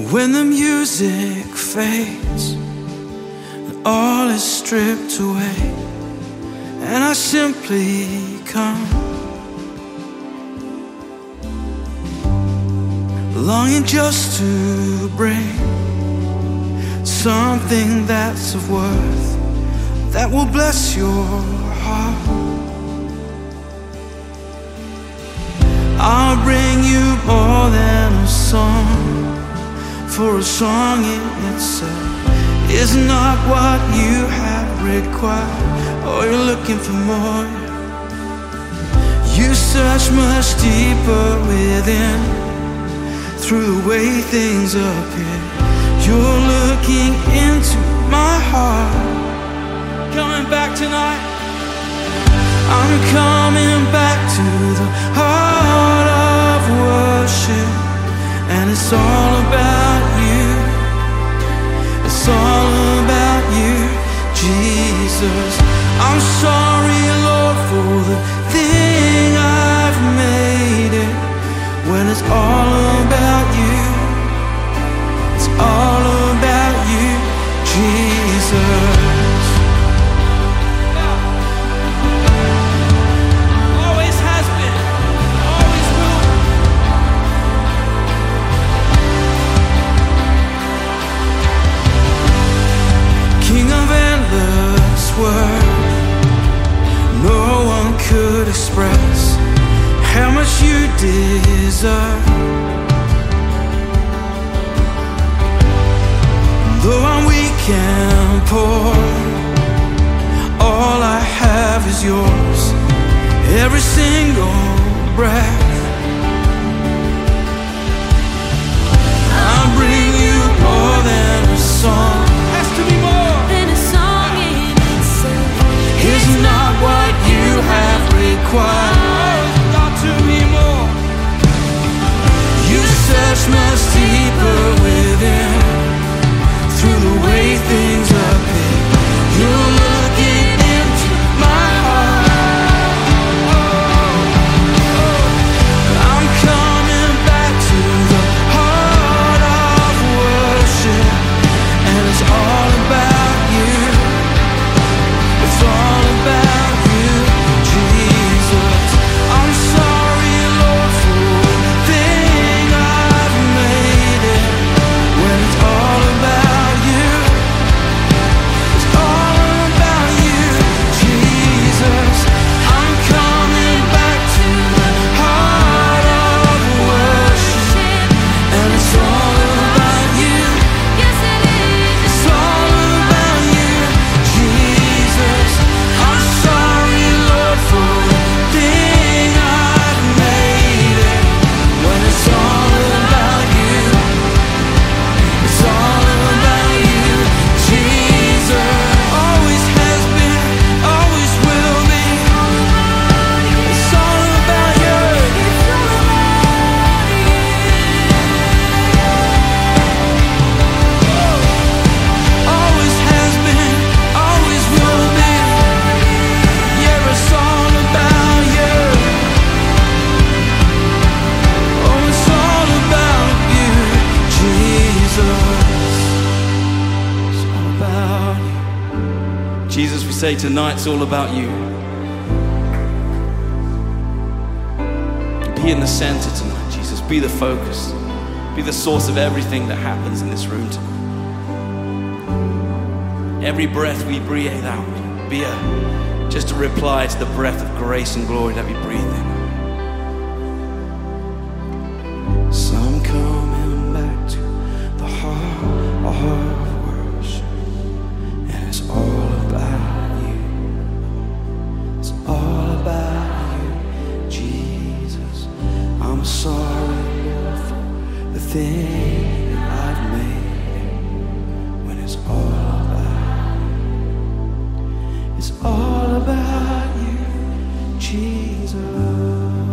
When the music fades and all is stripped away, and I simply come, longing just to bring something that's of worth, that will bless your heart. I'll bring you more than a song, for a song in itself is not what you have required. Oh, you're looking for more. You search much deeper within, through the way things appear. You're looking into my heart. Coming back tonight, I'm coming back to the heart of worship, and it's all about you. It's all about you, Jesus. I'm sorry, Lord, for the thing I've made it, when it's all about you. It's all about you, Jesus. Always has been, always will. King of endless worth, no one could express how much you deserve. Though I'm weak and poor, all I have is yours, every single breath. I'll bring you more than a song. Has to be more than a song in itself. It's not what you have required. Oh, it's got to be more. You search much deeper within, through the way things appear. You're looking into my heart. I'm coming back to the heart of worship, and it's all about you. It's all about you, Jesus. I'm sorry, Lord, for the thing I've made it, when it's all about you. It's all about you, Jesus. I'm coming back to the heart of worship, and it's all about you. Yes, it is. It's all about you, Jesus. I'm sorry, Lord, for the thing I've made it, when it's all about you. It's all about you, Jesus. Always has been, always will be. It's all about you. Always has been, always will be. Yeah, it's all about you. Oh, it's all about you, Jesus. It's all about you. Jesus, we say tonight it's all about you. Be in the center tonight, Jesus. Be the focus. Be the source of everything that happens in this room tonight. Every breath we breathe out, be just a reply to the breath of grace and glory that we breathe in. So I'm coming back to the heart of worship, and it's all about you. It's all about you, Jesus. I'm sorry, Lord, for the thing I've made, when it's all about you. It's all about you, Jesus.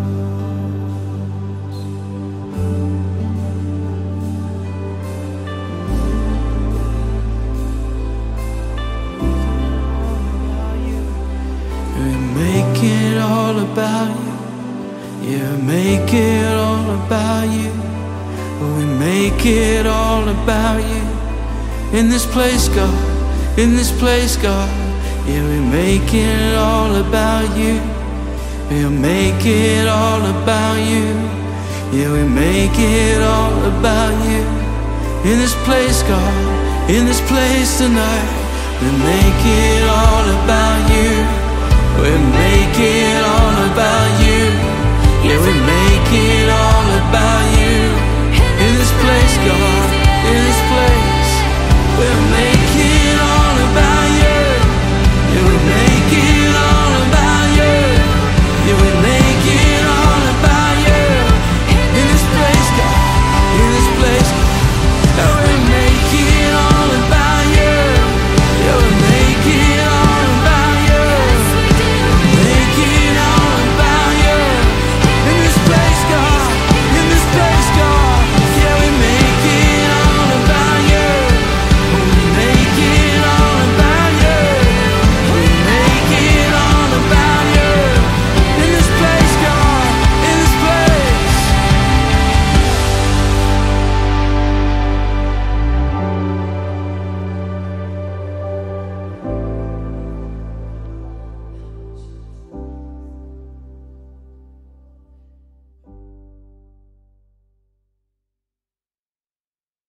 Make it all about you. Yeah, make it all about you. We make it all about you. In this place, God, in this place, God. Yeah, we make it all about you. We'll make it all about you. Yeah, we make it all about you. In this place, God, in this place tonight. We make it all about you. We make it all about you. Yeah, we make it all about you. In this place, God.